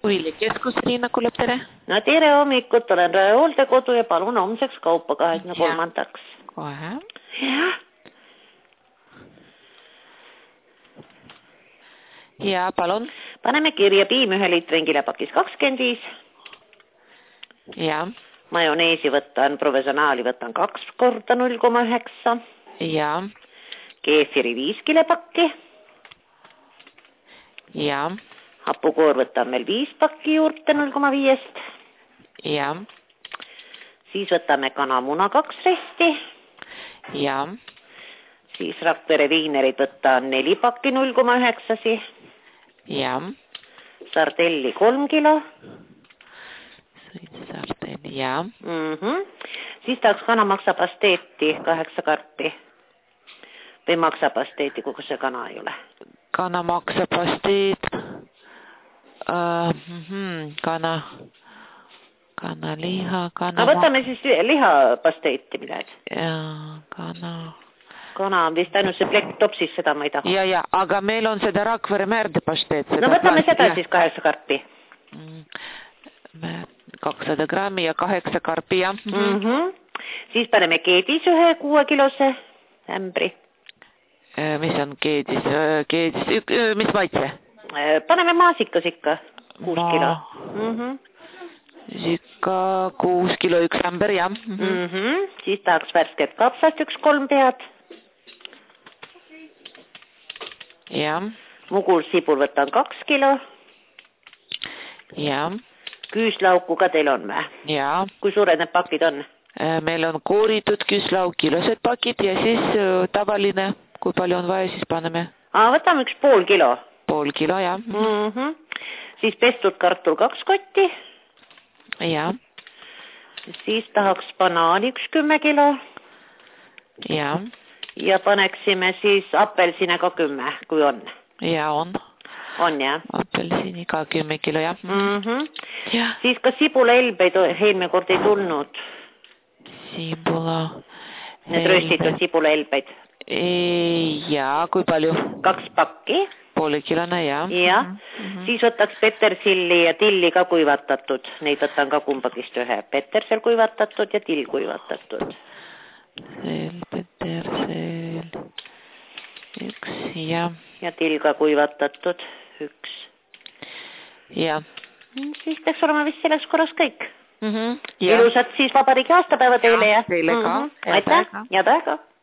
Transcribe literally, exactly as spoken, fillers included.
Uili keskus, Riina kuuleb, tere. No tere hommikut, olen Rae hooldekodu ja palun homseks kaupa kahekümne kolmandaks. Kohe. Jah. Ja palun. Paneme kirja piim ühe liitri kilepakis kakskümmend viis. Ja. Majoneesi võtan, professionaali võtan kaks korda null koma üheksa. Ja. Keefiri viis kilepakki. Ja. Hapukoor võtan meil viis pakki juurde null koma viiest. Ja. Siis võtame kanamuna kaks resti. Ja. Siis Rakvere viinerid võtan neli pakki null koma üheksasi. Ja. Sardelli kolm kilo. Sardelli, ja. Mm-hmm. Siis tahaks kanamaksapasteeti kaheksa karpi. Või maksapasteeti, kuhu see kana ei ole. Kanamaksapasteet. Uh, mm-hmm. Kana, kana liha, kana... No võtame siis lihapasteeti midagi. Ja, kana... Kana on vist ainult see plekk topsis, seda ma ei taha. Ja, ja, aga meil on seda Rakvere määrdepasteet. No võtame seda ja. Siis kaheksa karpi. kakssada grammi ja kaheksa karpi, ja. Mm-hmm. Siis paneme keedis ühe kuue kilose ämbri. Mis on keedis? Keedis, mis maitse? Paneme maasikas ikka, kuus Ma... kilo. Mm-hmm. Ikka kuus kilo üks ämber, jah. Mm-hmm. Siis tahaks värsket kapsast üks kolm pead. Ja. Mugursibul võtan kaks kilo. Ja. Küüslauku ka teil on või? Ja. Kui suured need pakid on? Meil on kooritud küüslauk, kilosed pakid ja siis tavaline, kui palju on vaja, siis paneme. Aa, võtame üks pool kilo. Pool kilo, jah. Mm-hmm. Siis pestud kartul kaks kotti. Ja. Siis tahaks banaani üks kümme kilo. Ja. Ja paneksime siis apelsine ka kümme, kui on. Ja, on. On, jah. Apelsini ka kümme kilo, jah. Mm-hmm. Ja. Siis ka sibula elbeid eelmine kord ei tulnud. Sibula. Need röstitud sibula elbeid. Ja, kui palju? Kaks pakki. Poole kilone, jah. Ja. Mm-hmm. Siis võtaks petersilli ja tilli ka kuivatatud. Neid võtan ka kumbagist ühe. Petersel kuivatatud ja till kuivatatud. Sel, petersel. Üks, ja. Ja till ka kuivatatud. Üks. Ja. Siis peaks olema vist selleks korras kõik. Mm-hmm. Ilusat siis vabariigi aastapäeva teile ja. Teile ka. Mm-hmm. Aitäh. Ja taega.